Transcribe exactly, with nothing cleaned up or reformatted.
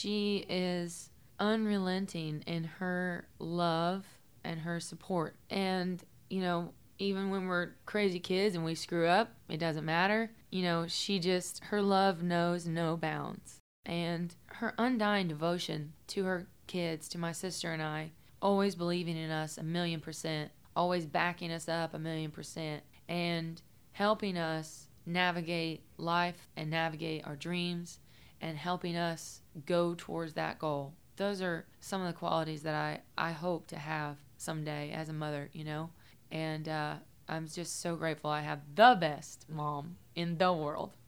she is unrelenting in her love and her support. And, you know, even when we're crazy kids and we screw up, it doesn't matter. You know, she just, her love knows no bounds. And her undying devotion to her kids, to my sister and I, always believing in us a million percent, always backing us up a million percent, and helping us navigate life and navigate our dreams and helping us go towards that goal. Those are some of the qualities that I, I hope to have someday as a mother, you know? And uh, I'm just so grateful I have the best mom in the world.